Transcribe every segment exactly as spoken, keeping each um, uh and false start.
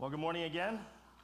Well, good morning again.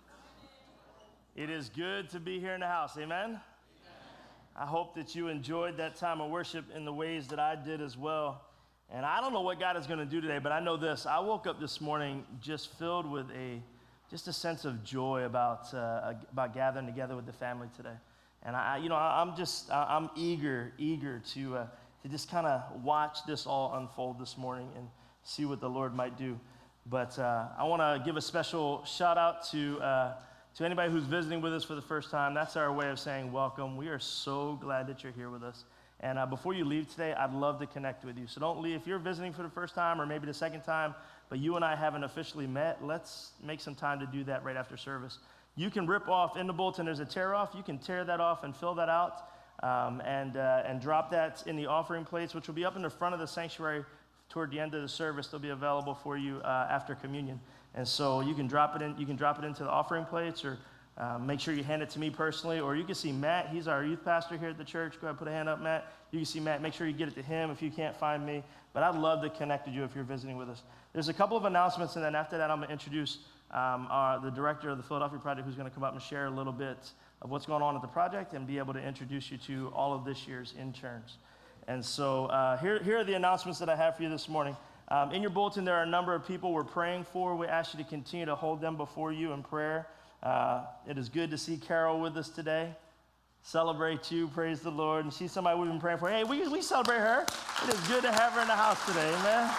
It is good to be here in the house. Amen? Amen. I hope that you enjoyed that time of worship in the ways that I did as well. And I don't know what God is going to do today, but I know this. I woke up this morning just filled with a just a sense of joy about uh, about gathering together with the family today. And I, you know, I'm just I'm eager, eager to uh, to just kind of watch this all unfold this morning and see what the Lord might do. But uh, I want to give a special shout out to uh, to anybody who's visiting with us for the first time. That's our way of saying welcome. We are so glad that you're here with us. And uh, before you leave today, I'd love to connect with you. So don't leave. If you're visiting for the first time or maybe the second time, but you and I haven't officially met, let's make some time to do that right after service. You can rip off in the bulletin. There's a tear off. You can tear that off and fill that out um, and uh, and drop that in the offering plates, which will be up in the front of the sanctuary. Toward the end of the service, they'll be available for you uh, after communion. And so you can drop it in. You can drop it into the offering plates, or uh, make sure you hand it to me personally. Or you can see Matt. He's our youth pastor here at the church. Go ahead, put a hand up, Matt. You can see Matt. Make sure you get it to him if you can't find me. But I'd love to connect with you if you're visiting with us. There's a couple of announcements, and then after that, I'm going to introduce um, our, the director of the Philadelphia Project, who's going to come up and share a little bit of what's going on at the project and be able to introduce you to all of this year's interns. And so uh, here, here are the announcements that I have for you this morning. Um, in your bulletin, there are a number of people we're praying for. We ask you to continue to hold them before you in prayer. Uh, it is good to see Carol with us today. Celebrate you, praise the Lord. And she's somebody we've been praying for. Hey, we, we celebrate her. It is good to have her in the house today, amen.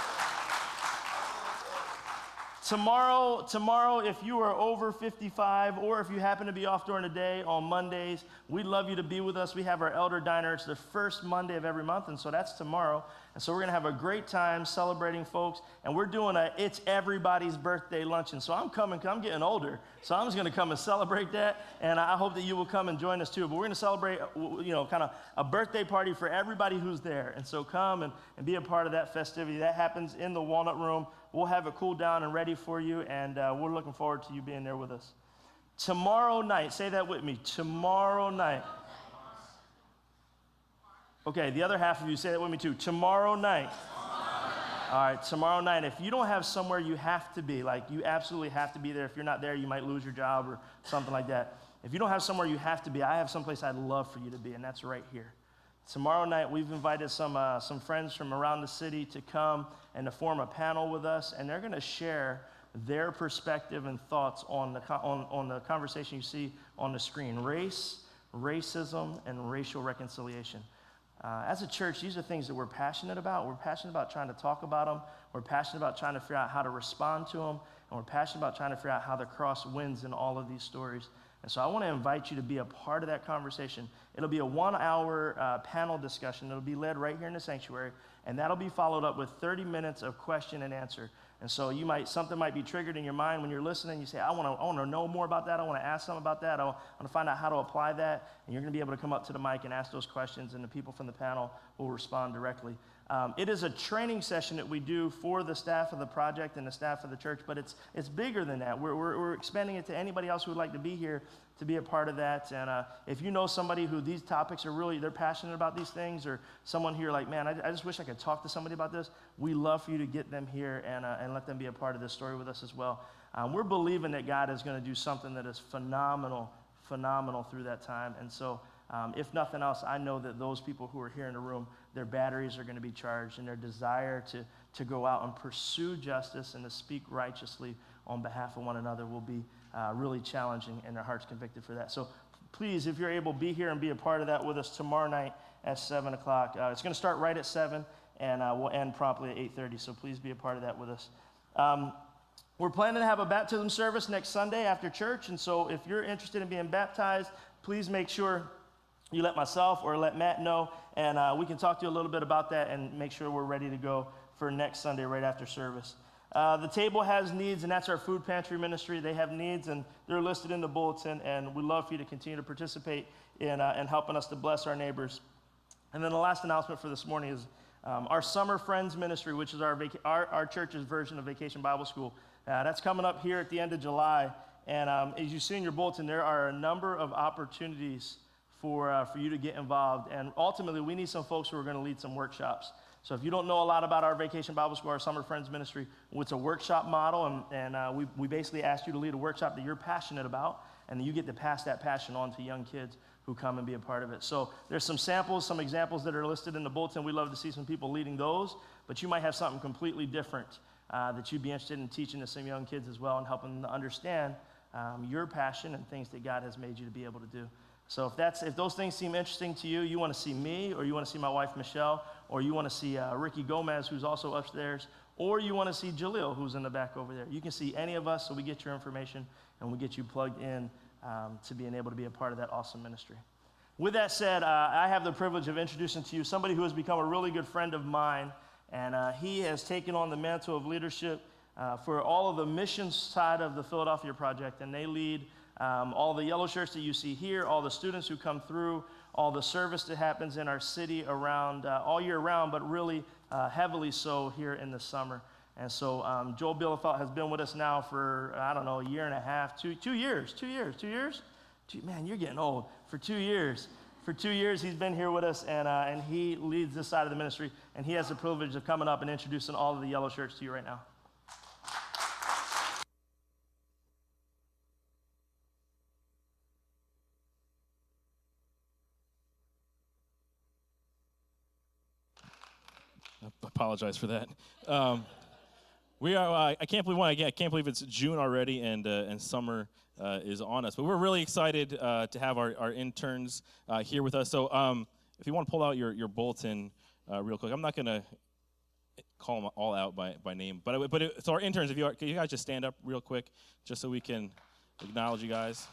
Tomorrow, tomorrow, if you are over fifty-five or if you happen to be off during the day on Mondays, we'd love you to be with us. We have our Elder Diner. It's the first Monday of every month, and so that's tomorrow. And so we're going to have a great time celebrating folks, and we're doing a It's Everybody's Birthday Luncheon. So I'm coming, because I'm getting older, so I'm just going to come and celebrate that, and I hope that you will come and join us too. But we're going to celebrate, you know, kind of a birthday party for everybody who's there. And so come and, and be a part of that festivity. That happens in the Walnut Room. We'll have it cooled down and ready for you, and uh, we're looking forward to you being there with us. Tomorrow night, say that with me, tomorrow night. Okay, the other half of you, say that with me too. Tomorrow night. Tomorrow night. All right, tomorrow night. If you don't have somewhere you have to be, like you absolutely have to be there. If you're not there, you might lose your job or something like that. If you don't have somewhere you have to be, I have someplace I'd love for you to be, and that's right here. Tomorrow night, we've invited some uh, some friends from around the city to come and to form a panel with us, and they're going to share their perspective and thoughts on the on, on the conversation you see on the screen: race, racism, and racial reconciliation. Uh, as a church, these are things that we're passionate about. We're passionate about trying to talk about them. We're passionate about trying to figure out how to respond to them, and we're passionate about trying to figure out how the cross wins in all of these stories. And so I want to invite you to be a part of that conversation. It'll be a one-hour uh, panel discussion. It'll be led right here in the sanctuary, and that'll be followed up with thirty minutes of question and answer. And so you might something might be triggered in your mind when you're listening. You say, I want to I want to know more about that. I want to ask something about that. I want to find out how to apply that. And you're going to be able to come up to the mic and ask those questions, and the people from the panel will respond directly. Um, it is a training session that we do for the staff of the project and the staff of the church, but it's it's bigger than that. We're, we're, we're expanding it to anybody else who would like to be here to be a part of that. And uh, if you know somebody who these topics are really, they're passionate about these things, or someone here like, man, I, I just wish I could talk to somebody about this, we love for you to get them here and, uh, and let them be a part of this story with us as well. Um, we're believing that God is going to do something that is phenomenal, phenomenal through that time. And so Um, if nothing else, I know that those people who are here in the room, their batteries are going to be charged, and their desire to, to go out and pursue justice and to speak righteously on behalf of one another will be uh, really challenging, and their hearts convicted for that. So please, if you're able, be here and be a part of that with us tomorrow night at seven o'clock. Uh, it's going to start right at seven, and uh, we'll end promptly at eight thirty, so please be a part of that with us. Um, we're planning to have a baptism service next Sunday after church, and so if you're interested in being baptized, please make sure you let myself or let Matt know, and uh, we can talk to you a little bit about that and make sure we're ready to go for next Sunday right after service. Uh, the table has needs, and that's our food pantry ministry. They have needs, and they're listed in the bulletin, and we'd love for you to continue to participate in, uh, in helping us to bless our neighbors. And then the last announcement for this morning is um, our Summer Friends Ministry, which is our, vac- our, our church's version of Vacation Bible School. Uh, that's coming up here at the end of July, and um, as you see in your bulletin, there are a number of opportunities for uh, for you to get involved. And ultimately, we need some folks who are going to lead some workshops. So if you don't know a lot about our Vacation Bible School, our Summer Friends Ministry, it's a workshop model, and, and uh, we, we basically asked you to lead a workshop that you're passionate about, and then you get to pass that passion on to young kids who come and be a part of it. So there's some samples, some examples that are listed in the bulletin. We'd love to see some people leading those, but you might have something completely different uh, that you'd be interested in teaching to some young kids as well and helping them to understand um, your passion and things that God has made you to be able to do. So if that's if those things seem interesting to you, you want to see me, or you want to see my wife Michelle, or you want to see uh, Ricky Gomez, who's also upstairs, or you want to see Jaleel, who's in the back over there. You can see any of us, so we get your information and we get you plugged in um, to being able to be a part of that awesome ministry. With that said, uh, I have the privilege of introducing to you somebody who has become a really good friend of mine, and uh, he has taken on the mantle of leadership uh, for all of the missions side of the Philadelphia Project, and they lead um, all the yellow shirts that you see here, all the students who come through, all the service that happens in our city around uh, all year round, but really uh, heavily so here in the summer. And so um, Joel Bielefeld has been with us now for, I don't know, a year and a half, two, two years, two years, two years? Two, man, you're getting old. For two years. For two years, he's been here with us, and, uh, and he leads this side of the ministry, and he has the privilege of coming up and introducing all of the yellow shirts to you right now. I apologize for that. Um, we are. Uh, I can't believe one. Again, I can't believe it's June already, and uh, and summer uh, is on us. But we're really excited uh, to have our, our interns uh, here with us. So, um, if you want to pull out your your bulletin uh, real quick, I'm not going to call them all out by, by name, but but it, so our interns. If you are, can you guys just stand up real quick, just so we can acknowledge you guys.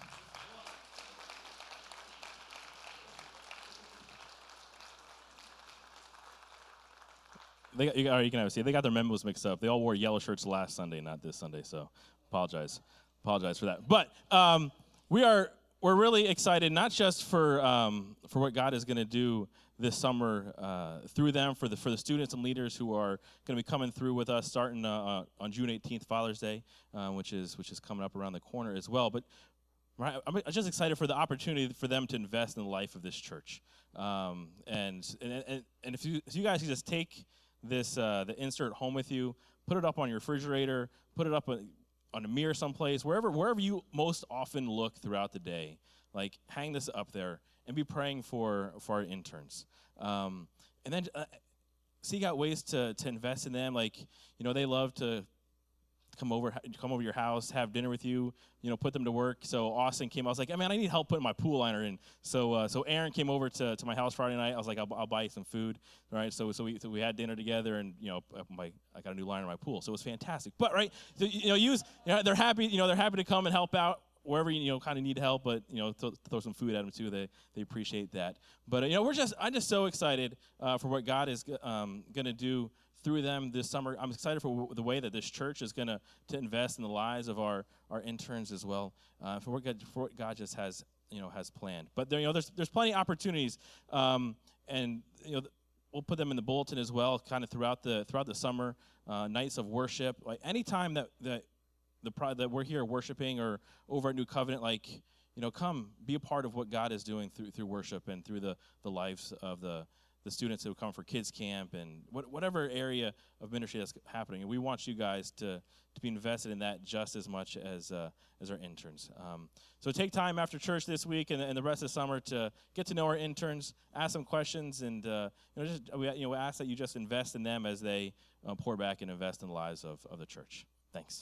They got, you, you can have a seat. They got their memos mixed up. They all wore yellow shirts last Sunday, not this Sunday. So, apologize, apologize for that. But um, we are we're really excited, not just for um, for what God is going to do this summer uh, through them, for the for the students and leaders who are going to be coming through with us, starting uh, on June eighteenth, Father's Day, uh, which is which is coming up around the corner as well. But right, I'm just excited for the opportunity for them to invest in the life of this church. Um, and, and and and if you if you guys can just take this uh, the insert home with you, put it up on your refrigerator, put it up on, on a mirror someplace, wherever wherever you most often look throughout the day. Like, hang this up there and be praying for for our interns. Um, and then uh, seek out ways to to invest in them. Like, you know, they love to come over come over your house, have dinner with you, you know, put them to work. So Austin came. I was like, hey, man, I need help putting my pool liner in. So uh, so Aaron came over to, to my house Friday night. I was like, I'll, I'll buy you some food, right? So so we so we had dinner together, and you know, my I got a new liner in my pool, so it was fantastic. But right, so, you know, use you know, they're happy. You know, they're happy to come and help out wherever you know kind of need help. But you know, th- throw some food at them too. They they appreciate that. But uh, you know, we're just I'm just so excited uh, for what God is um, going to do through them this summer. I'm excited for w- the way that this church is going to to invest in the lives of our, our interns as well, uh, for what God, for what God just has you know has planned. But there, you know, there's there's plenty of opportunities, um, and you know, th- we'll put them in the bulletin as well, kind of throughout the throughout the summer, uh, nights of worship. Like anytime that that the pro- that we're here worshiping or over at New Covenant, like you know, come be a part of what God is doing through through worship and through the the lives of the. the students who come for kids camp and what, whatever area of ministry that's happening. And we want you guys to, to be invested in that just as much as uh, as our interns. Um, so take time after church this week and, and the rest of the summer to get to know our interns, ask them questions, and uh, you know, just we you know ask that you just invest in them as they uh, pour back and invest in the lives of, of the church. Thanks.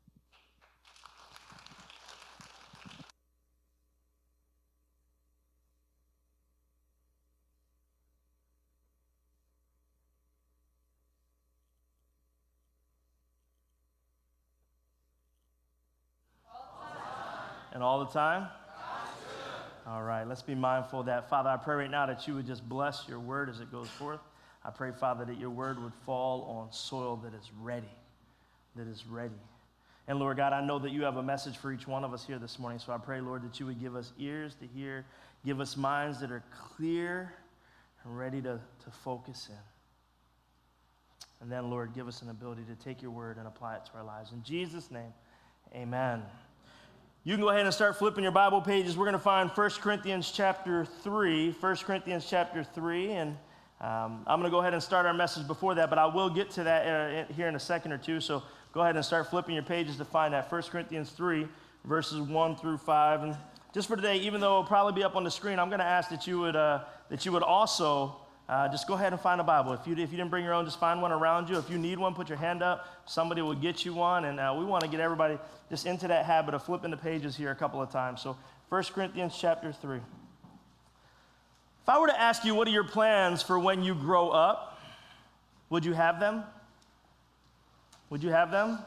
And all the time? All right, let's be mindful of that. Father, I pray right now that you would just bless your word as it goes forth. I pray, Father, that your word would fall on soil that is ready, that is ready. And Lord God, I know that you have a message for each one of us here this morning, so I pray, Lord, that you would give us ears to hear, give us minds that are clear and ready to, to focus in. And then, Lord, give us an ability to take your word and apply it to our lives. In Jesus' name, amen. You can go ahead and start flipping your Bible pages. We're going to find First Corinthians chapter three. First Corinthians chapter three. And Um, I'm going to go ahead and start our message before that, but I will get to that uh, here in a second or two. So go ahead and start flipping your pages to find that. First Corinthians three, verses one through five. And just for today, even though it'll probably be up on the screen, I'm going to ask that you would uh, that you would also uh, just go ahead and find a Bible. If you if you didn't bring your own, just find one around you. If you need one, put your hand up. Somebody will get you one. And uh, we want to get everybody just into that habit of flipping the pages here a couple of times. So First Corinthians chapter three. If I were to ask you, what are your plans for when you grow up, would you have them? Would you have them? No.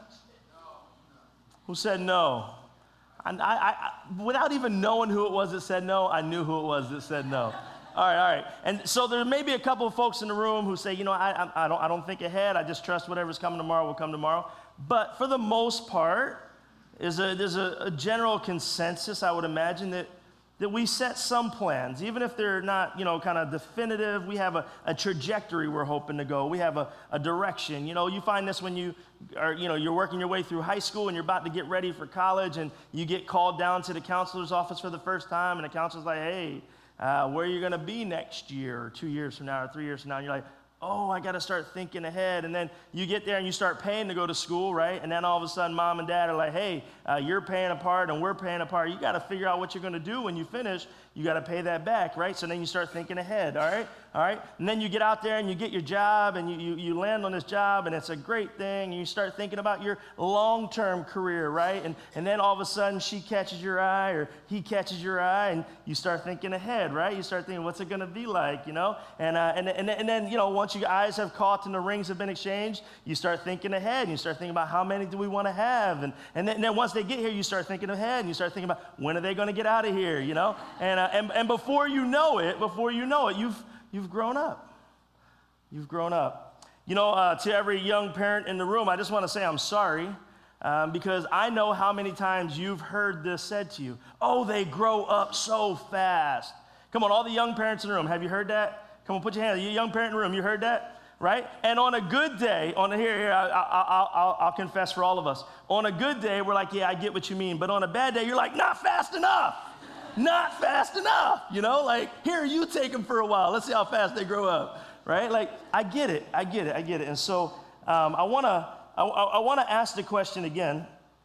Who said no? I, I, I, without even knowing who it was that said no, I knew who it was that said no. All right, all right. And so there may be a couple of folks in the room who say, you know, I, I, I, don't, I don't think ahead. I just trust whatever's coming tomorrow will come tomorrow. But for the most part, is a, there's a, a general consensus, I would imagine, that that we set some plans, even if they're not, you know, kind of definitive. We have a, a trajectory we're hoping to go. We have a, a direction. You know, you find this when you are, you know, you're working your way through high school and you're about to get ready for college, and you get called down to the counselor's office for the first time, and the counselor's like, hey, uh, where are you going to be next year or two years from now or three years from now? And you're like, oh, I got to start thinking ahead. And then you get there and you start paying to go to school, right? And then all of a sudden, mom and dad are like, hey, uh, you're paying a part and we're paying a part. You got to figure out what you're going to do when you finish. You got to pay that back, right? So then you start thinking ahead, all right? All right? And then you get out there and you get your job, and you, you, you land on this job, and it's a great thing. And you start thinking about your long-term career, right? And, and then all of a sudden, she catches your eye or he catches your eye, and you start thinking ahead, right? You start thinking, what's it going to be like, you know? And, uh, and, and, and then, you know, once your eyes have caught and the rings have been exchanged, you start thinking ahead. And you start thinking about how many do we want to have? And, and, then, and then once they get here, you start thinking ahead, and you start thinking about when are they going to get out of here, you know? And, uh, and, and before you know it, before you know it, you've, you've grown up. You've grown up. You know, uh, to every young parent in the room, I just want to say I'm sorry, um, because I know how many times you've heard this said to you. Oh, they grow up so fast. Come on, all the young parents in the room, have you heard that? Come on, put your hand. You young parent in the room, you heard that? Right? And on a good day, on a, here, here, I, I, I, I'll, I'll confess for all of us. On a good day, we're like, yeah, I get what you mean. But on a bad day, you're like, not fast enough. Not fast enough. You know, like, here, you take them for a while. Let's see how fast they grow up. Right? Like, I get it. I get it. I get it. And so um, I want to I, I want to ask the question again.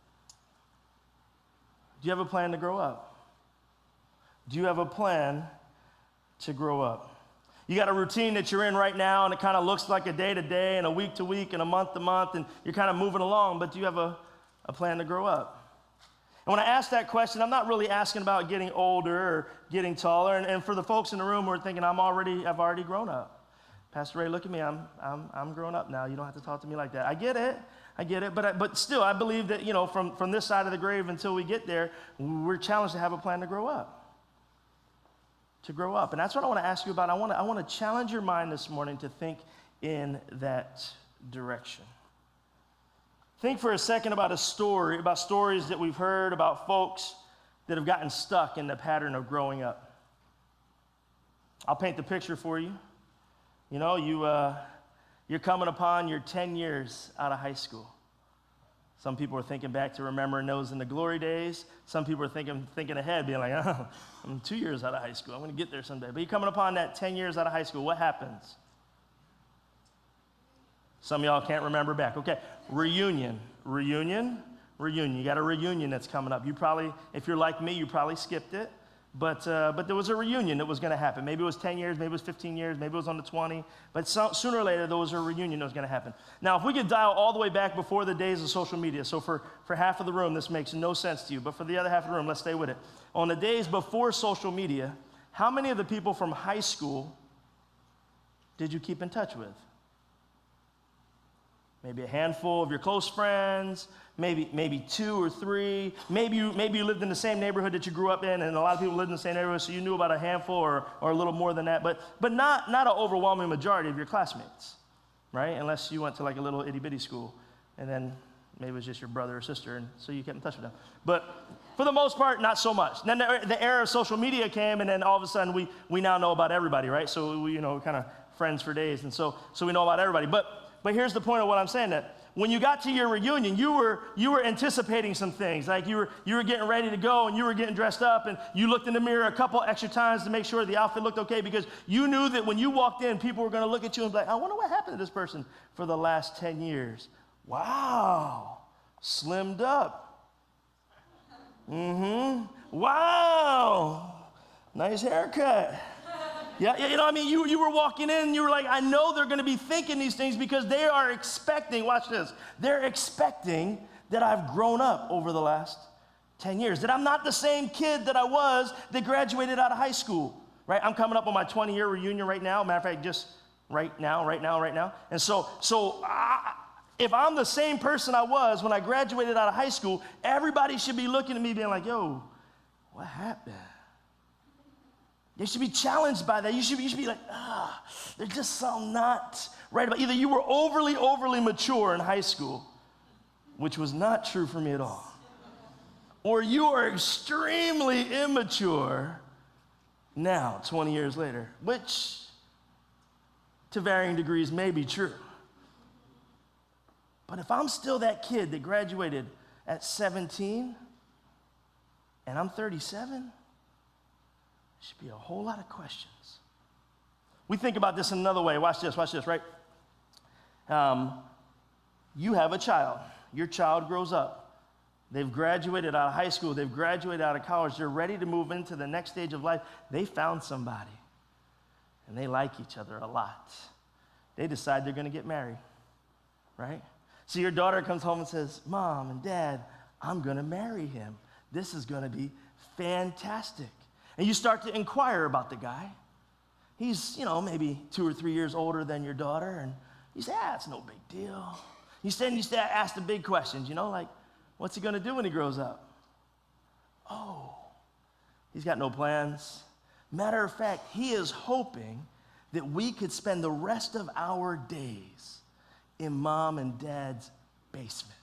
Do you have a plan to grow up? Do you have a plan to grow up? You got a routine that you're in right now, and it kind of looks like a day to day and a week to week and a month to month, and you're kind of moving along, but do you have a, a plan to grow up? And when I ask that question, I'm not really asking about getting older or getting taller. And, and for the folks in the room who are thinking, I'm already, I've already grown up. Pastor Ray, look at me. I'm, I'm, I'm grown up now. You don't have to talk to me like that. I get it. I get it. But, I, but still, I believe that, you know, from, from this side of the grave until we get there, we're challenged to have a plan to grow up. To grow up. And that's what I want to ask you about. I want to, I want to challenge your mind this morning to think in that direction. Think for a second about a story, about stories that we've heard about folks that have gotten stuck in the pattern of growing up. I'll paint the picture for you. You know, you, uh, you're coming upon your ten years out of high school. Some people are thinking back to remembering those in the glory days. Some people are thinking, thinking ahead, being like, oh, I'm two years out of high school. I'm going to get there someday. But you're coming upon that ten years out of high school. What happens? Some of y'all can't remember back. Okay, reunion, reunion, reunion. You got a reunion that's coming up. You probably, if you're like me, you probably skipped it. But uh, but there was a reunion that was going to happen. Maybe it was ten years, maybe it was fifteen years, maybe it was on the twenty. But so, sooner or later, there was a reunion that was going to happen. Now, if we could dial all the way back before the days of social media, so for, for half of the room, this makes no sense to you. But for the other half of the room, let's stay with it. On the days before social media, how many of the people from high school did you keep in touch with? Maybe a handful of your close friends, maybe maybe two or three. Maybe you, maybe you lived in the same neighborhood that you grew up in, and a lot of people lived in the same neighborhood, so you knew about a handful or, or a little more than that, but, but not, not an overwhelming majority of your classmates, right? Unless you went to like a little itty-bitty school, and then maybe it was just your brother or sister, and so you kept in touch with them. But for the most part, not so much. Then the, the era of social media came, and then all of a sudden, we, we now know about everybody, right? So we, you know, kind of friends for days, and so, so we know about everybody. But But here's the point of what I'm saying, that when you got to your reunion, you were you were anticipating some things. Like you were you were getting ready to go and you were getting dressed up and you looked in the mirror a couple extra times to make sure the outfit looked okay because you knew that when you walked in, people were going to look at you and be like, I wonder what happened to this person for the last ten years. Wow, slimmed up. Mm-hmm. Wow, nice haircut. Yeah, you know what I mean? You, you were walking in and you were like, I know they're going to be thinking these things because they are expecting, watch this, they're expecting that I've grown up over the last ten years, that I'm not the same kid that I was that graduated out of high school, right? I'm coming up on my twenty-year reunion right now. Matter of fact, just right now, right now, right now. And so, so I, if I'm the same person I was when I graduated out of high school, everybody should be looking at me being like, yo, what happened? They should be challenged by that. You should be, you should be like, ah, there's just something not right about. Either you were overly, overly mature in high school, which was not true for me at all, or you are extremely immature now, twenty years later, which to varying degrees may be true. But if I'm still that kid that graduated at seventeen and I'm thirty-seven, should be a whole lot of questions. We think about this in another way. Watch this, watch this, right? Um, you have a child. Your child grows up. They've graduated out of high school. They've graduated out of college. They're ready to move into the next stage of life. They found somebody, and they like each other a lot. They decide they're going to get married, right? So your daughter comes home and says, Mom and Dad, I'm going to marry him. This is going to be fantastic. And you start to inquire about the guy. He's, you know, maybe two or three years older than your daughter, and you say, ah, it's no big deal. You stand, you stand, ask the big questions, you know, like, what's he gonna do when he grows up? Oh, he's got no plans. Matter of fact, he is hoping that we could spend the rest of our days in Mom and Dad's basement.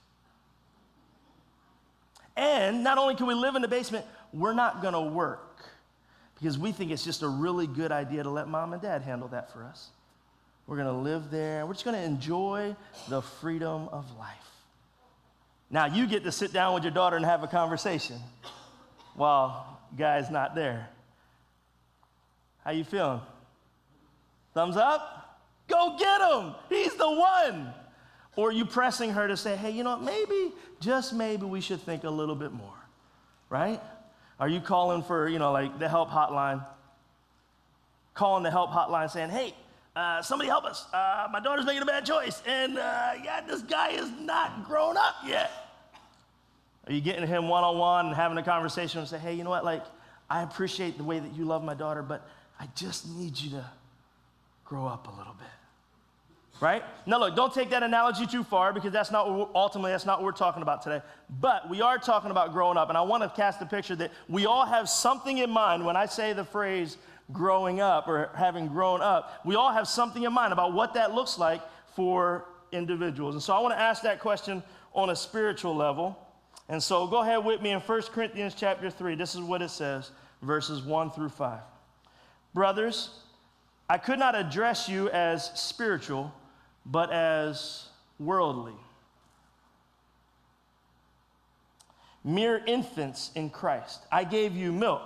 And not only can we live in the basement, we're not gonna work, because we think it's just a really good idea to let Mom and Dad handle that for us. We're going to live there. We're just going to enjoy the freedom of life. Now, you get to sit down with your daughter and have a conversation while Guy's not there. How you feeling? Thumbs up? Go get him. He's the one. Or are you pressing her to say, hey, you know what, maybe, just maybe we should think a little bit more, right? Are you calling for, you know, like the help hotline? Calling the help hotline saying, hey, uh, somebody help us. Uh, my daughter's making a bad choice. And uh, yeah, this guy is not grown up yet. Are you getting him one-on-one and having a conversation and say, hey, you know what, like, I appreciate the way that you love my daughter, but I just need you to grow up a little bit. Right? Now look, don't take that analogy too far, because that's not what ultimately, that's not what we're talking about today. But we are talking about growing up, and I want to cast the picture that we all have something in mind when I say the phrase growing up or having grown up. We all have something in mind about what that looks like for individuals. And so I want to ask that question on a spiritual level. And so go ahead with me in First Corinthians chapter three. This is what it says, verses one through five. Brothers, I could not address you as spiritual, but as worldly, mere infants in Christ. I gave you milk,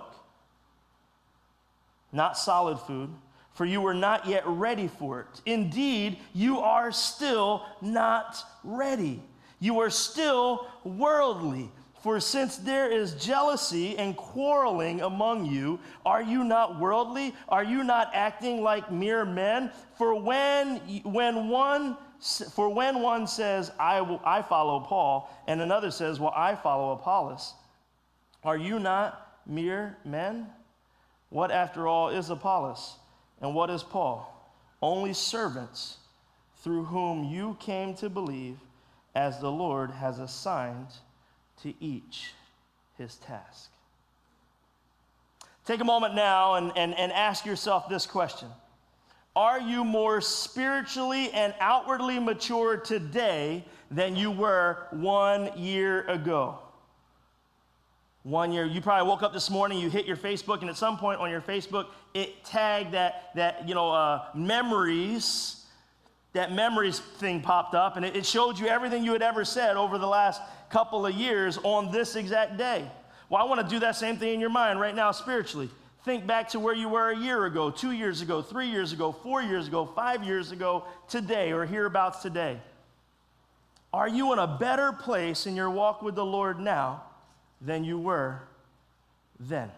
not solid food, for you were not yet ready for it. Indeed, you are still not ready. You are still worldly. For since there is jealousy and quarreling among you, are you not worldly? Are you not acting like mere men? For when, when one, for when one says, I, will, I follow Paul, and another says, well, I follow Apollos, are you not mere men? What, after all, is Apollos? And what is Paul? Only servants through whom you came to believe, as the Lord has assigned to each his task. Take a moment now and, and, and ask yourself this question. Are you more spiritually and outwardly mature today than you were one year ago? One year, you probably woke up this morning, you hit your Facebook, and at some point on your Facebook, it tagged that, that you know, uh, memories that memories thing popped up, and it, it showed you everything you had ever said over the last couple of years on this exact day. Well, I want to do that same thing in your mind right now spiritually. Think back to where you were a year ago, two years ago, three years ago, four years ago, five years ago, today, or hereabouts today. Are you in a better place in your walk with the Lord now than you were then?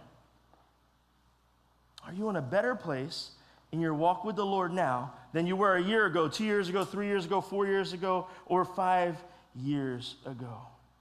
Are you in a better place in your walk with the Lord now than you were a year ago, two years ago, three years ago, four years ago, or five years ago?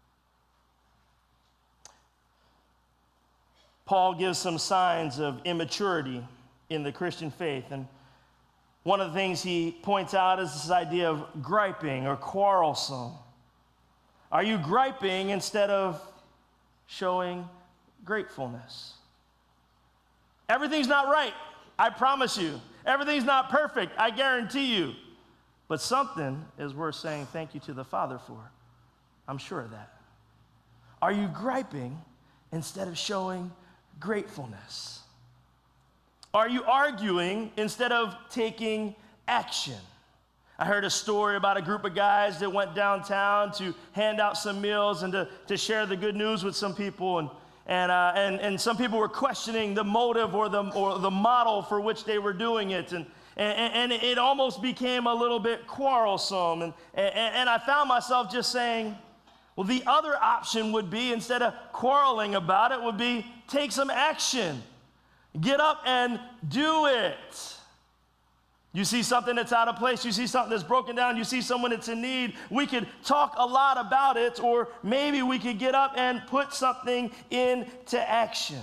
Paul gives some signs of immaturity in the Christian faith, and one of the things he points out is this idea of griping or quarrelsome. Are you griping instead of showing gratefulness? Everything's not right, I promise you. Everything's not perfect, I guarantee you. But something is worth saying thank you to the Father for. I'm sure of that. Are you griping instead of showing gratefulness? Are you arguing instead of taking action? I heard a story about a group of guys that went downtown to hand out some meals and to, to share the good news with some people. And, and, uh, and, and some people were questioning the motive or the, or the model for which they were doing it. And, and, and it almost became a little bit quarrelsome. And, and, and I found myself just saying, well, the other option would be, instead of quarreling about it, would be take some action. Get up and do it. You see something that's out of place, you see something that's broken down, you see someone that's in need, we could talk a lot about it, or maybe we could get up and put something into action.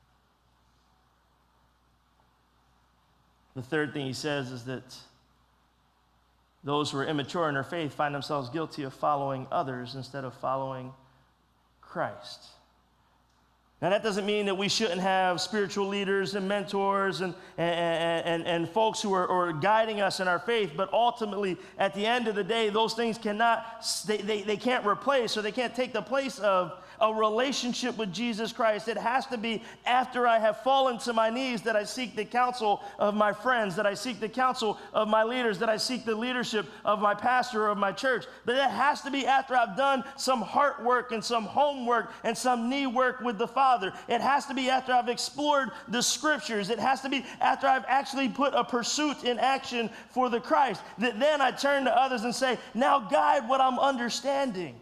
The third thing he says is that those who are immature in their faith find themselves guilty of following others instead of following Christ. Now, that doesn't mean that we shouldn't have spiritual leaders and mentors and, and, and, and folks who are, are guiding us in our faith, but ultimately, at the end of the day, those things cannot, they, they, they can't replace, or they can't take the place of a relationship with Jesus Christ. It has to be after I have fallen to my knees that I seek the counsel of my friends, that I seek the counsel of my leaders, that I seek the leadership of my pastor or of my church. But it has to be after I've done some heart work and some homework and some knee work with the Father. It has to be after I've explored the scriptures. It has to be after I've actually put a pursuit in action for the Christ, that then I turn to others and say, now guide what I'm understanding.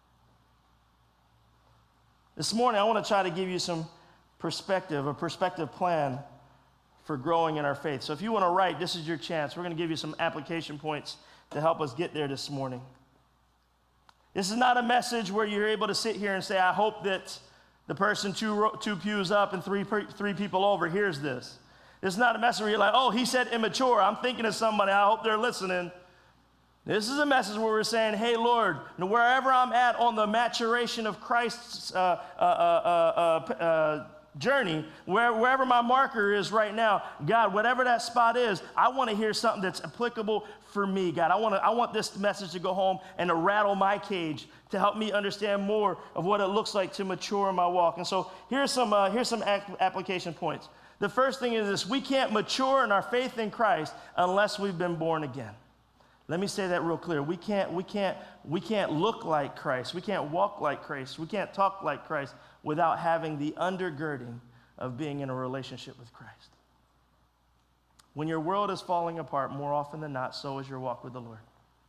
This morning, I want to try to give you some perspective, a perspective plan for growing in our faith. So if you want to write, this is your chance. We're going to give you some application points to help us get there this morning. This is not a message where you're able to sit here and say, I hope that the person two, two pews up and three, three people over hears this. This is not a message where you're like, oh, he said immature. I'm thinking of somebody. I hope they're listening. This is a message where we're saying, hey, Lord, wherever I'm at on the maturation of Christ's uh, uh, uh, uh, uh, journey, where, wherever my marker is right now, God, whatever that spot is, I want to hear something that's applicable for me, God. I want to, I want this message to go home and to rattle my cage, to help me understand more of what it looks like to mature in my walk. And so here's some, uh, here's some application points. The first thing is this: we can't mature in our faith in Christ unless we've been born again. Let me say that real clear. We can't, we can't, we can't look like Christ. We can't walk like Christ. We can't talk like Christ without having the undergirding of being in a relationship with Christ. When your world is falling apart, more often than not, so is your walk with the Lord.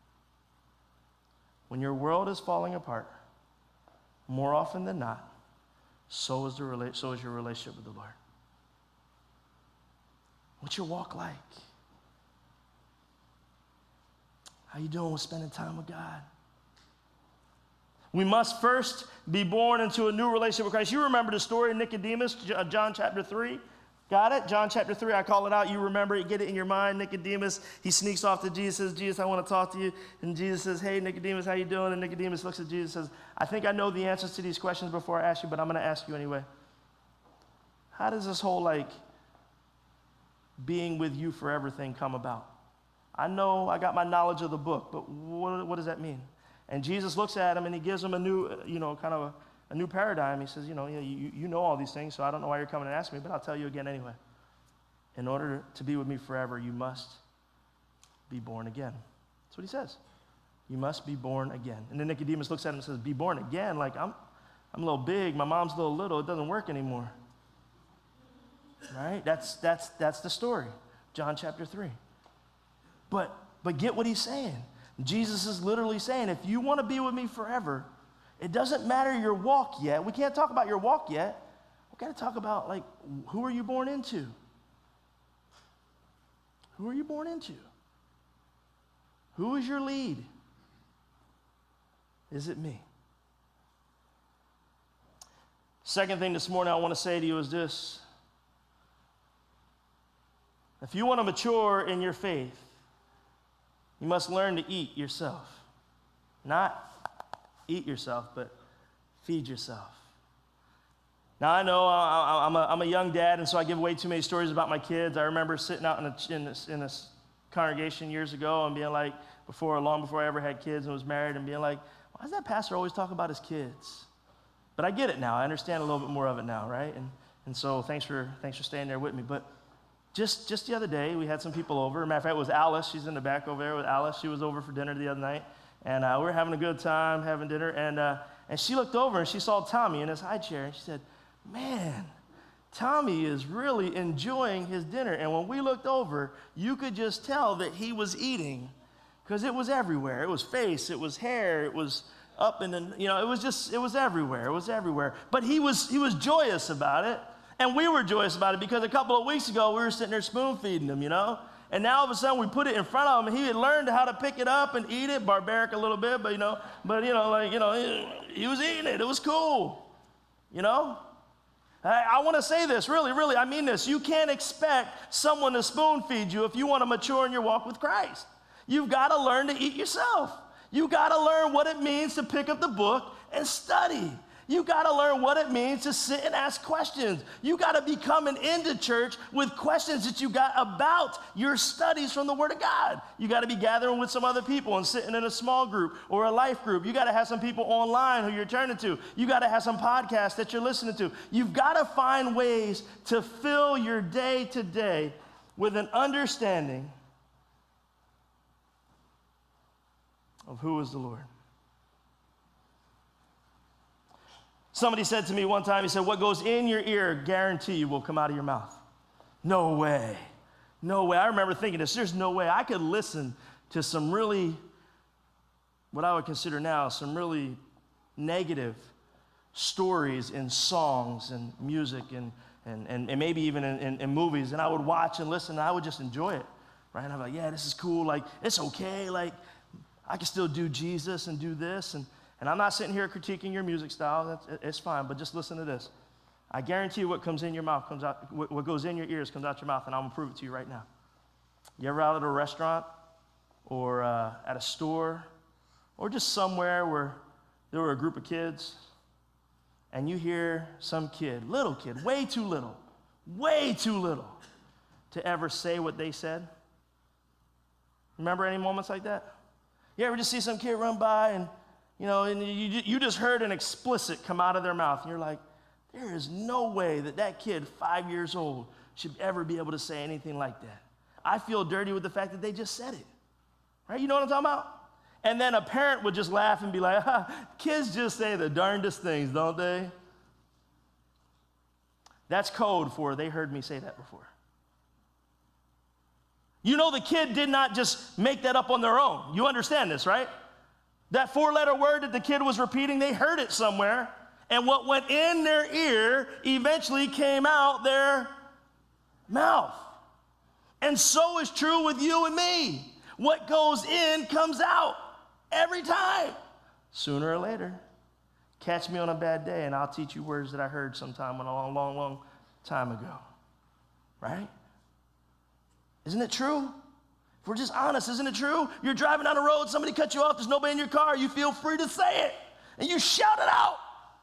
When your world is falling apart, more often than not, so is, the rela- so is your relationship with the Lord. What's your walk like? How you doing with spending time with God? We must first be born into a new relationship with Christ. You remember the story of Nicodemus, John chapter three? Got it? John chapter three, I call it out. You remember it, get it in your mind. Nicodemus, he sneaks off to Jesus, says, Jesus, I want to talk to you. And Jesus says, hey, Nicodemus, how you doing? And Nicodemus looks at Jesus and says, I think I know the answers to these questions before I ask you, but I'm going to ask you anyway. How does this whole, like, being with you forever thing come about? I know I got my knowledge of the book, but what, what does that mean? And Jesus looks at him and he gives him a new, you know, kind of a, a new paradigm. He says, you know, you, you know all these things, so I don't know why you're coming and asking me, but I'll tell you again anyway. In order to be with me forever, you must be born again. That's what he says. You must be born again. And then Nicodemus looks at him and says, be born again? Like, I'm, I'm a little big. My mom's a little little. It doesn't work anymore. Right? That's, that's, that's the story. John chapter three. But, but get what he's saying. Jesus is literally saying, if you want to be with me forever, it doesn't matter your walk yet. We can't talk about your walk yet. We've got to talk about, like, who are you born into? Who are you born into? Who is your lead? Is it me? Second thing this morning I want to say to you is this. If you want to mature in your faith, you must learn to eat yourself. Not eat yourself, but feed yourself. Now, I know I, I'm, a, I'm a young dad, and so I give way too many stories about my kids. I remember sitting out in a, in this, in this congregation years ago and being like, before, long before I ever had kids and was married, and being like, why does that pastor always talk about his kids? But I get it now. I understand a little bit more of it now, right? And, and so thanks for, thanks for staying there with me. But just, just the other day, we had some people over. Matter of fact, it was Alice. She's in the back over there with Alice. She was over for dinner the other night. And uh, we were having a good time having dinner. And, uh, and she looked over and she saw Tommy in his high chair. And she said, man, Tommy is really enjoying his dinner. And when we looked over, you could just tell that he was eating because it was everywhere. It was face, it was hair, it was up in the, you know, it was just, it was everywhere. It was everywhere. But he was, he was joyous about it. And we were joyous about it because a couple of weeks ago, we were sitting there spoon feeding him, you know. And now all of a sudden we put it in front of him and he had learned how to pick it up and eat it, barbaric a little bit, but you know, but you know, like, you know, he, he was eating it. It was cool, you know. I, I want to say this, really, really, I mean this. You can't expect someone to spoon feed you if you want to mature in your walk with Christ. You've got to learn to eat yourself. You've got to learn what it means to pick up the book and study. You got to learn what it means to sit and ask questions. You got to be coming into church with questions that you got about your studies from the Word of God. You got to be gathering with some other people and sitting in a small group or a life group. You got to have some people online who you're turning to. You got to have some podcasts that you're listening to. You've got to find ways to fill your day to day with an understanding of who is the Lord. Somebody said to me one time, he said, what goes in your ear, guarantee you will come out of your mouth. No way. No way. I remember thinking this, there's no way I could listen to some really, what I would consider now, some really negative stories in songs and music and, and, and, and maybe even in, in, in movies, and I would watch and listen, and I would just enjoy it, right? And I'm like, yeah, this is cool. Like, it's okay. Like, I can still do Jesus and do this, and And I'm not sitting here critiquing your music style. That's, it's fine, but just listen to this. I guarantee you what comes in your mouth comes out, what goes in your ears comes out your mouth, and I'm going to prove it to you right now. You ever out at a restaurant or uh, at a store or just somewhere where there were a group of kids and you hear some kid, little kid, way too little, way too little to ever say what they said? Remember any moments like that? You ever just see some kid run by and You know, and you, you just heard an explicit come out of their mouth, and you're like, there is no way that that kid, five years old, should ever be able to say anything like that. I feel dirty with the fact that they just said it, right? You know what I'm talking about? And then a parent would just laugh and be like, ah, kids just say the darndest things, don't they? That's code for they heard me say that before. You know the kid did not just make that up on their own. You understand this, right? That four-letter word that the kid was repeating, they heard it somewhere, and what went in their ear eventually came out their mouth. And so is true with you and me. What goes in comes out every time, sooner or later. Catch me on a bad day, and I'll teach you words that I heard sometime a long, long, long time ago, right? Isn't it true? If we're just honest, isn't it true? You're driving down the road, somebody cut you off, there's nobody in your car, you feel free to say it, and you shout it out.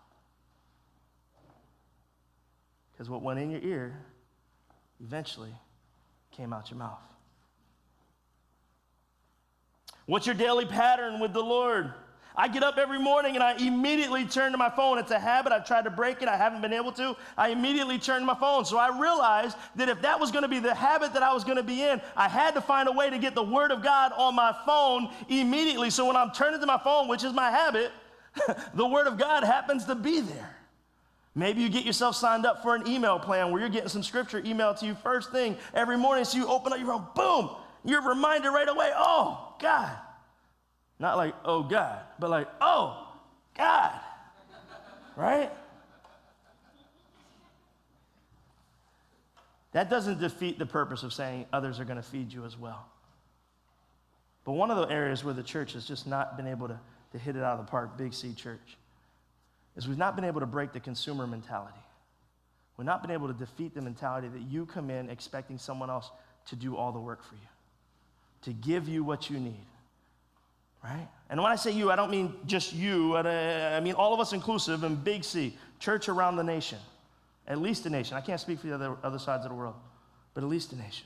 Because what went in your ear eventually came out your mouth. What's your daily pattern with the Lord? I get up every morning and I immediately turn to my phone. It's a habit. I've tried to break it. I haven't been able to. I immediately turn to my phone. So I realized that if that was going to be the habit that I was going to be in, I had to find a way to get the Word of God on my phone immediately. So when I'm turning to my phone, which is my habit, the Word of God happens to be there. Maybe you get yourself signed up for an email plan where you're getting some scripture emailed to you first thing every morning. So you open up your phone, boom, you're reminded right away, oh, God. Not like, oh, God, but like, oh, God, right? That doesn't defeat the purpose of saying others are going to feed you as well. But one of the areas where the church has just not been able to, to hit it out of the park, Big C Church, is we've not been able to break the consumer mentality. We've not been able to defeat the mentality that you come in expecting someone else to do all the work for you, to give you what you need. Right? And when I say you, I don't mean just you. I mean all of us inclusive in Big C, church around the nation. At least a nation. I can't speak for the other, other sides of the world, but at least a nation.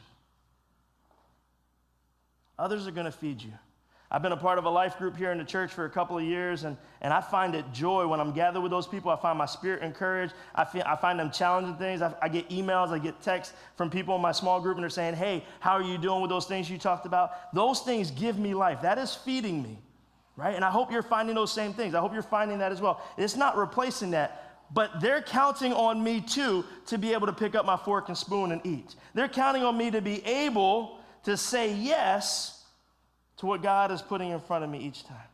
Others are going to feed you. I've been a part of a life group here in the church for a couple of years, and, and I find it joy when I'm gathered with those people. I find my spirit encouraged. I, feel, I find them challenging things. I, I get emails, I get texts from people in my small group, and they're saying, hey, how are you doing with those things you talked about? Those things give me life. That is feeding me, right? And I hope you're finding those same things. I hope you're finding that as well. It's not replacing that, but they're counting on me, too, to be able to pick up my fork and spoon and eat. They're counting on me to be able to say yes to what God is putting in front of me each time.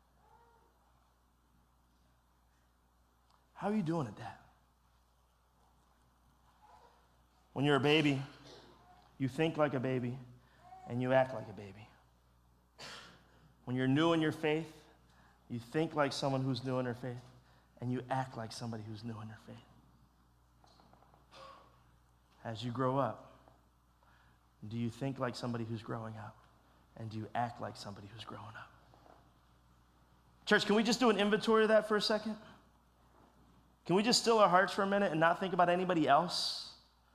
How are you doing at that? When you're a baby, you think like a baby and you act like a baby. When you're new in your faith, you think like someone who's new in their faith and you act like somebody who's new in their faith. As you grow up, do you think like somebody who's growing up? And do you act like somebody who's growing up? Church, can we just do an inventory of that for a second? Can we just still our hearts for a minute and not think about anybody else?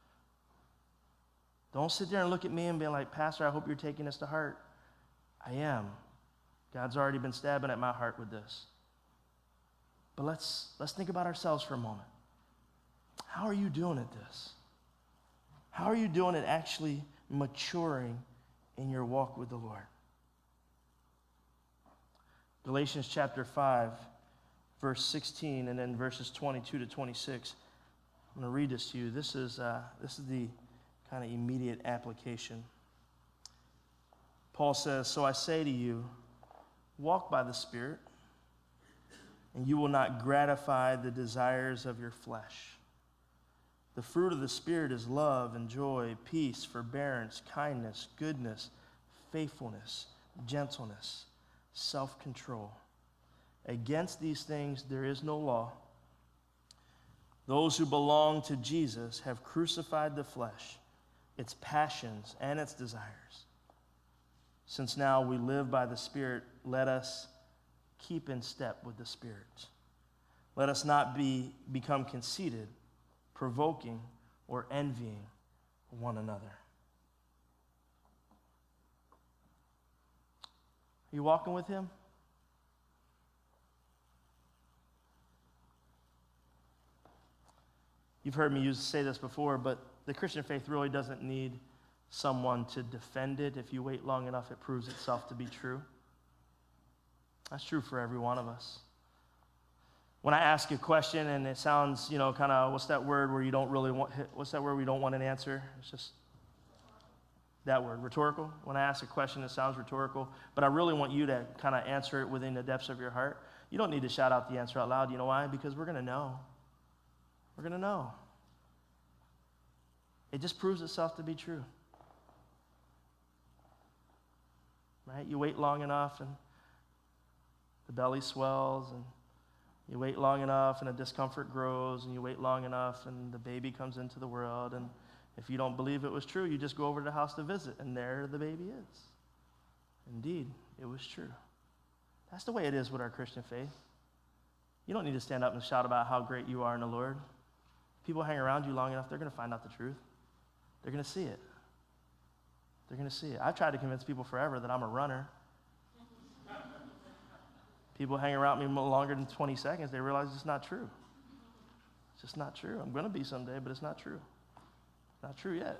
Don't sit there and look at me and be like, Pastor, I hope you're taking this to heart. I am. God's already been stabbing at my heart with this. But let's, let's think about ourselves for a moment. How are you doing at this? How are you doing at actually maturing in your walk with the Lord? Galatians chapter five, verse sixteen, and then verses twenty-two to twenty-six. I'm going to read this to you. This is, uh, this is the kind of immediate application. Paul says, so I say to you, walk by the Spirit, and you will not gratify the desires of your flesh. The fruit of the Spirit is love and joy, peace, forbearance, kindness, goodness, faithfulness, gentleness, self-control. Against these things there is no law. Those who belong to Jesus have crucified the flesh, its passions, and its desires. Since now we live by the Spirit, let us keep in step with the Spirit. Let us not be become conceited, provoking, or envying one another. Are you walking with him? You've heard me use say this before, but the Christian faith really doesn't need someone to defend it. If you wait long enough, it proves itself to be true. That's true for every one of us. When I ask a question and it sounds, you know, kind of, what's that word where you don't really want, what's that word where you don't want an answer? It's just that word, rhetorical. When I ask a question, it sounds rhetorical, but I really want you to kind of answer it within the depths of your heart. You don't need to shout out the answer out loud. You know why? Because we're going to know. We're going to know. It just proves itself to be true. Right? You wait long enough and the belly swells, and you wait long enough and the discomfort grows, and you wait long enough and the baby comes into the world, and if you don't believe it was true, you just go over to the house to visit, and there the baby is. Indeed, it was true. That's the way it is with our Christian faith. You don't need to stand up and shout about how great you are in the Lord. People hang around you long enough, they're going to find out the truth. They're going to see it. They're going to see it. I've tried to convince people forever that I'm a runner. People hang around me longer than twenty seconds, they realize it's not true. It's just not true. I'm going to be someday, but it's not true. Not true yet.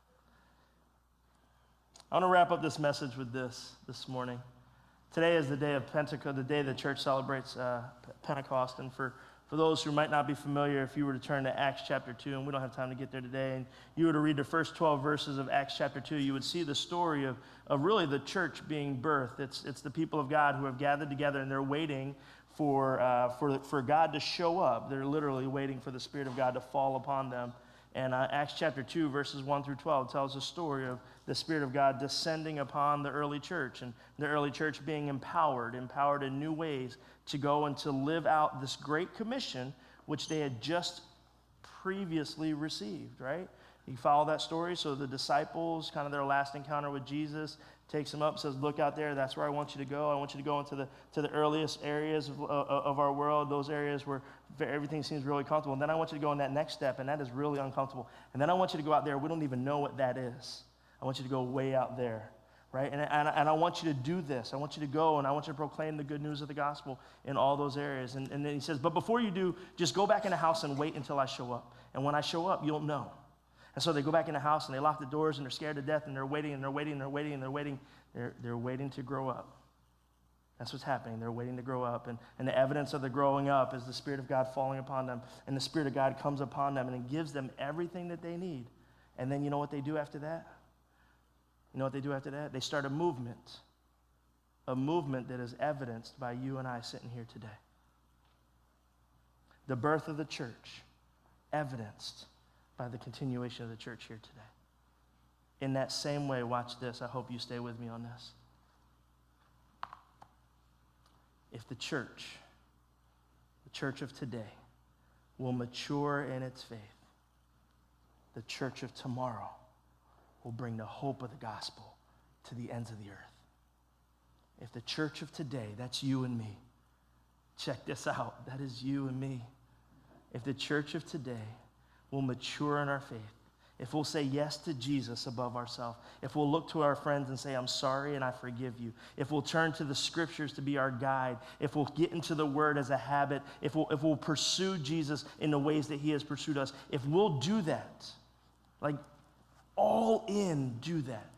I want to wrap up this message with this this morning. Today is the day of Pentecost, the day the church celebrates uh, Pentecost. And for, for those who might not be familiar, if you were to turn to Acts chapter two, and we don't have time to get there today, and you were to read the first twelve verses of Acts chapter two, you would see the story of, of really the church being birthed. It's, it's the people of God who have gathered together, and they're waiting for, uh, for, for God to show up. They're literally waiting for the Spirit of God to fall upon them. And uh, Acts chapter two, verses one through twelve, tells the story of the Spirit of God descending upon the early church, and the early church being empowered, empowered in new ways to go and to live out this great commission, which they had just previously received, right? You follow that story? So the disciples, kind of their last encounter with Jesus, takes them up, says, look out there, that's where I want you to go. I want you to go into the to the earliest areas of, uh, of our world, those areas where everything seems really comfortable. And then I want you to go in that next step, and that is really uncomfortable. And then I want you to go out there, we don't even know what that is. I want you to go way out there, right? And, and, and I want you to do this. I want you to go, and I want you to proclaim the good news of the gospel in all those areas. And, and then he says, but before you do, just go back in the house and wait until I show up. And when I show up, you'll know. And so they go back in the house, and they lock the doors, and they're scared to death, and they're waiting, and they're waiting, and they're waiting, and they're waiting. They're, they're waiting to grow up. That's what's happening. They're waiting to grow up. And, and the evidence of the growing up is the Spirit of God falling upon them. And the Spirit of God comes upon them, and it gives them everything that they need. And then you know what they do after that? You know what they do after that? They start a movement. A movement that is evidenced by you and I sitting here today. The birth of the church, evidenced by the continuation of the church here today. In that same way, watch this. I hope you stay with me on this. If the church, the church of today, will mature in its faith, the church of tomorrow will bring the hope of the gospel to the ends of the earth. If the church of today, that's you and me, check this out, that is you and me. If the church of today will mature in our faith, if we'll say yes to Jesus above ourselves, if we'll look to our friends and say, I'm sorry and I forgive you, if we'll turn to the scriptures to be our guide, if we'll get into the word as a habit, if we'll, if we'll pursue Jesus in the ways that he has pursued us, if we'll do that, like all in do that,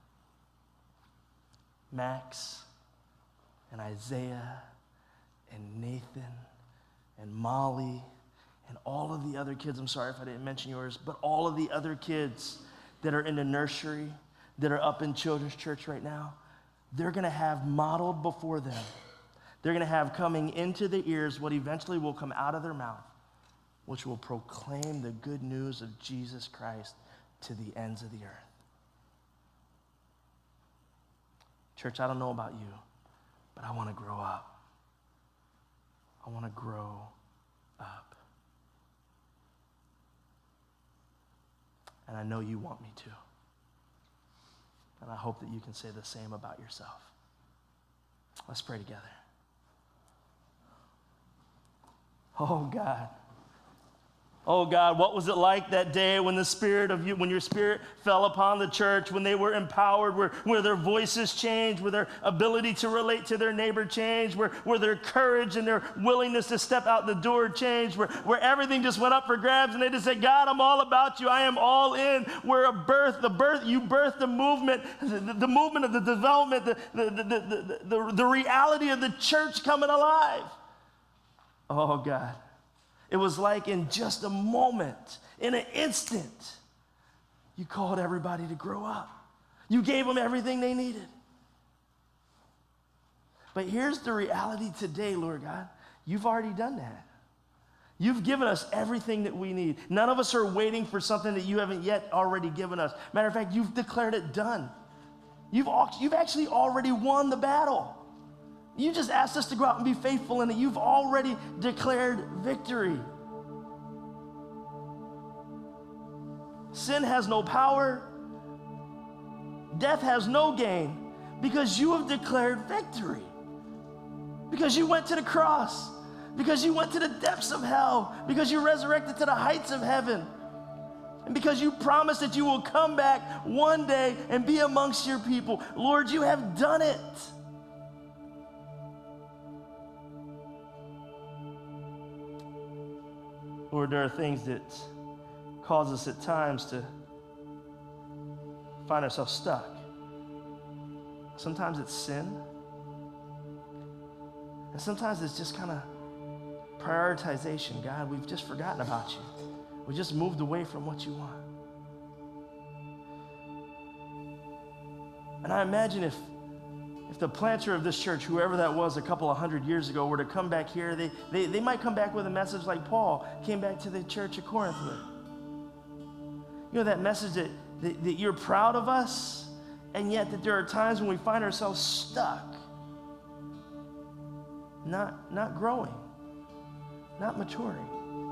Max and Isaiah and Nathan and Molly and all of the other kids, I'm sorry if I didn't mention yours, but all of the other kids that are in the nursery, that are up in children's church right now, they're going to have modeled before them. They're going to have coming into their ears what eventually will come out of their mouth, which will proclaim the good news of Jesus Christ to the ends of the earth. Church, I don't know about you, but I want to grow up. I want to grow up. And I know you want me to. And I hope that you can say the same about yourself. Let's pray together. Oh, God. Oh, God, what was it like that day when the spirit of you, when your spirit fell upon the church, when they were empowered, where, where their voices changed, where their ability to relate to their neighbor changed, where, where their courage and their willingness to step out the door changed, where, where everything just went up for grabs and they just said, God, I'm all about you. I am all in. We're a birth, the birth, you birthed the movement, the, the movement of the development, the, the, the, the, the, the reality of the church coming alive. Oh, God. It was like in just a moment, in an instant, you called everybody to grow up. You gave them everything they needed. But here's the reality today, Lord God. You've already done that. You've given us everything that we need. None of us are waiting for something that you haven't yet already given us. Matter of fact, you've declared it done. You've, you've actually already won the battle. You just asked us to go out and be faithful in it. You've already declared victory. Sin has no power. Death has no gain because you have declared victory. Because you went to the cross. Because you went to the depths of hell. Because you resurrected to the heights of heaven. And because you promised that you will come back one day and be amongst your people. Lord, you have done it. Lord, there are things that cause us at times to find ourselves stuck. Sometimes it's sin. And sometimes it's just kind of prioritization. God, we've just forgotten about you. We just moved away from what you want. And I imagine if, if the planter of this church, whoever that was a couple of hundred years ago, were to come back here, they, they, they might come back with a message like Paul came back to the church at Corinth with. You know, that message that, that, that you're proud of us, and yet that there are times when we find ourselves stuck, not, not growing, not maturing.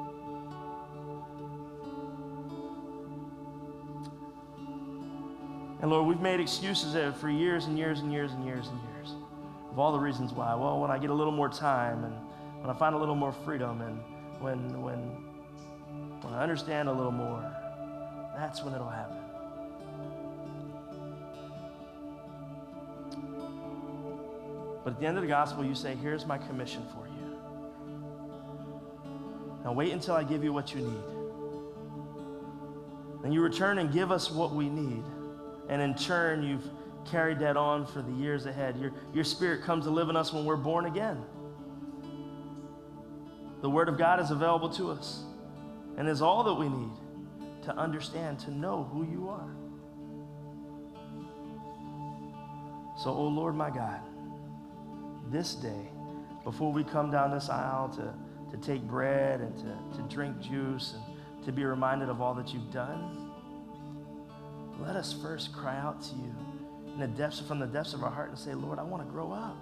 And Lord, we've made excuses for years and years and years and years and years of all the reasons why. Well, when I get a little more time, and when I find a little more freedom, and when, when, when I understand a little more, that's when it'll happen. But at the end of the gospel, you say, here's my commission for you. Now wait until I give you what you need. Then you return and give us what we need. And in turn, you've carried that on for the years ahead. Your, your Spirit comes to live in us when we're born again. The Word of God is available to us and is all that we need to understand, to know who you are. So, oh Lord, my God, this day, before we come down this aisle to, to take bread and to, to drink juice and to be reminded of all that you've done, let us first cry out to you in the depths, from the depths of our heart and say, Lord, I want to grow up.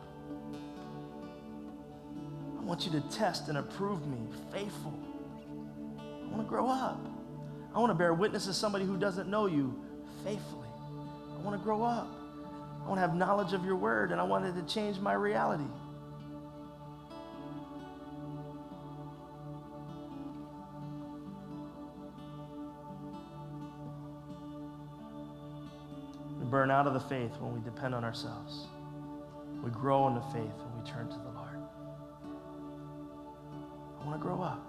I want you to test and approve me faithful. I want to grow up. I want to bear witness as somebody who doesn't know you faithfully. I want to grow up. I want to have knowledge of your word, and I want it to change my reality. We burn out of the faith when we depend on ourselves. We grow in the faith when we turn to the Lord. I want to grow up.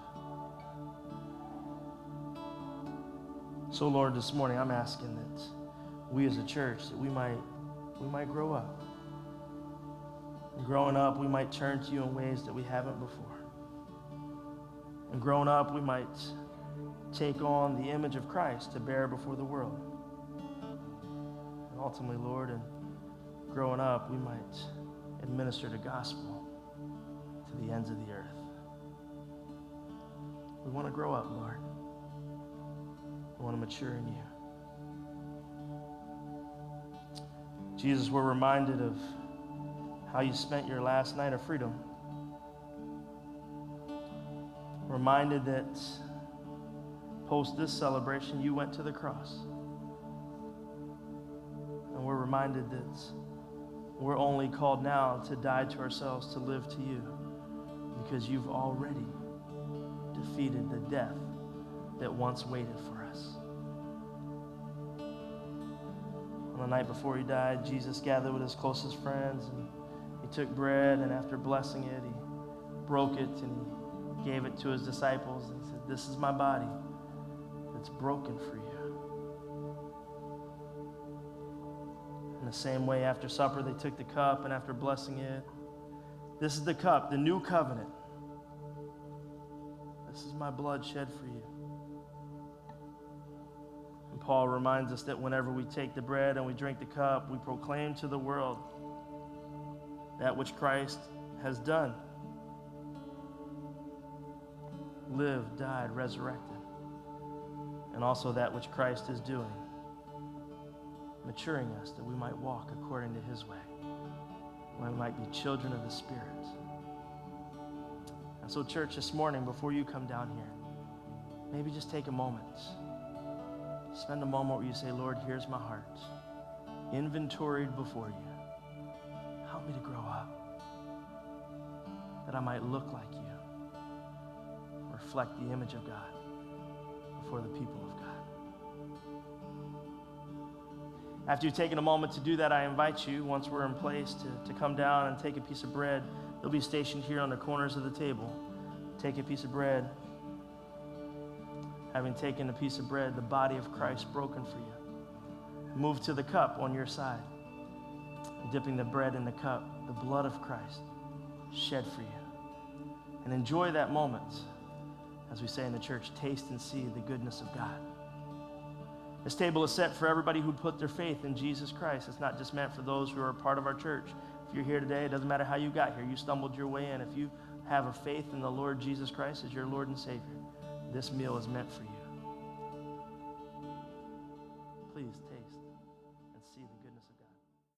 So, Lord, this morning I'm asking that we as a church, that we might we might grow up. And growing up, we might turn to you in ways that we haven't before. And growing up, we might take on the image of Christ to bear before the world. And ultimately, Lord, and growing up, we might administer the gospel to the ends of the earth. We want to grow up, Lord. We want to mature in you. Jesus, we're reminded of how you spent your last night of freedom. Reminded that post this celebration, you went to the cross. And we're reminded that we're only called now to die to ourselves, to live to you, because you've already defeated the death that once waited for us. On the night before he died, Jesus gathered with his closest friends, and he took bread, and after blessing it, he broke it, and he gave it to his disciples, and he said, "This is my body that's broken for you." In the same way, after supper, they took the cup, and after blessing it, "This is the cup, the new covenant. This is my blood shed for you." And Paul reminds us that whenever we take the bread and we drink the cup, we proclaim to the world that which Christ has done. Lived, died, resurrected. And also that which Christ is doing, maturing us that we might walk according to his way, we might be children of the Spirit. And so, church, this morning, before you come down here, maybe just take a moment. Spend a moment where you say, "Lord, here's my heart, inventoried before you. Help me to grow up, that I might look like you, reflect the image of God before the people of God." After you've taken a moment to do that, I invite you, once we're in place, to, to come down and take a piece of bread. They'll be stationed here on the corners of the table. Take a piece of bread. having taken a piece of bread, the body of Christ broken for you. Move to the cup on your side, dipping the bread in the cup, the blood of Christ shed for you. And enjoy that moment, as we say in the church, taste and see the goodness of God. This table is set for everybody who put their faith in Jesus Christ. It's not just meant for those who are a part of our church. If you're here today, it doesn't matter how you got here. You stumbled your way in. If you have a faith in the Lord Jesus Christ as your Lord and Savior, this meal is meant for you. Please taste.